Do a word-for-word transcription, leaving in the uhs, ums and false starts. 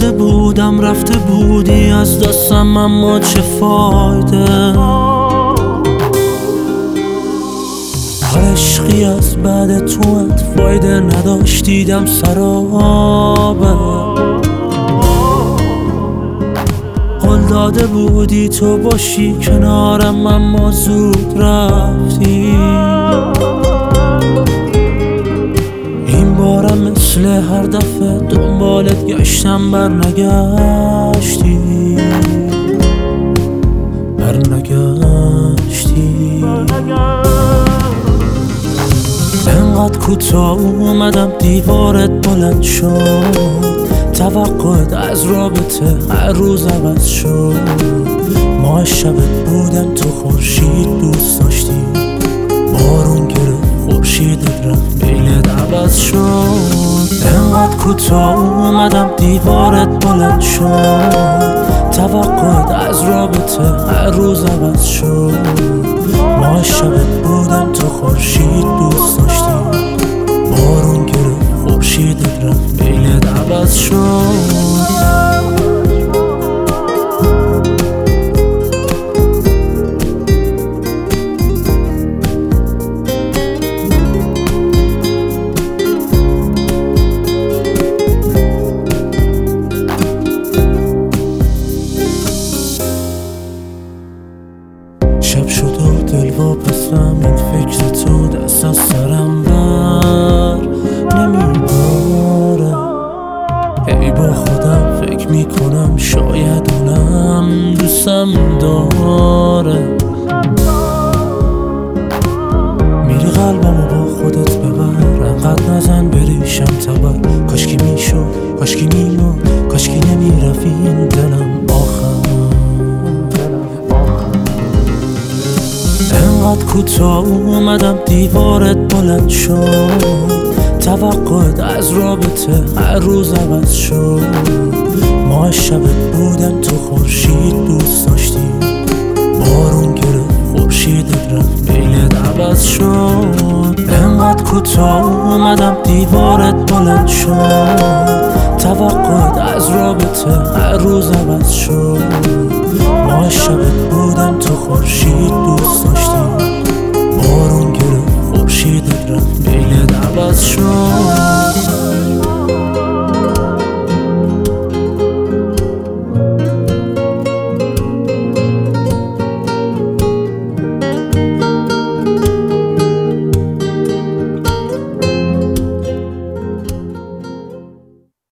داده بودم رفته بودی از دستم، اما چه فایده؟ هر عشقی از بعد توت فایده نداشت، دیدم سرابه. قول داده بودی تو باشی کنارم، اما زود رفتی. این بارم مثل هر دفعه دنبالت گشتم، بر نگشتی بر نگشتی. انقدر کوتاه اومدم دیوارت بلند شد، توقعت از رابطه هر روز عوض شد. ماه شبت بودم تو خورشید دوست داشتی، بارون گرفت خورشیدت رفت میلت عوض شد. انقدر کوتاه اومدم دیوارت بلند شد، توقعت از رابطه هر روز عوض شد. ماه شبت بودم تو خورشید دوست داشتی، بارون گرفت خورشیدت رفت میلت عوض شد. شب شد و دل واپسم، این فکر تو دست از سرم بر نمیباره. ای با خودم فکر میکنم شاید اونم دوستم داره. میری قلبمو با خودت ببر، انقدر نزن بریشم تبر. کاشکی میشد کاشکی میمون، کاشکی نمیرفت این دلم آخر. انقدر کوتاه اومدم دیوارت بلند شد، توقعت از رابطه هر روز عوض شد. ماه شبت بودم تو خورشید دوست داشتی، بارون گرفت خورشیدت رفت میلت عوض شد. انقدر کوتاه اومدم دیوارت بلند شد، توقعت از رابطه هر روز عوض شد. ماه شبت بودم تو خورشید دوست داشتی، بارون گرفت خورشیدت رفت میلت عوض شد.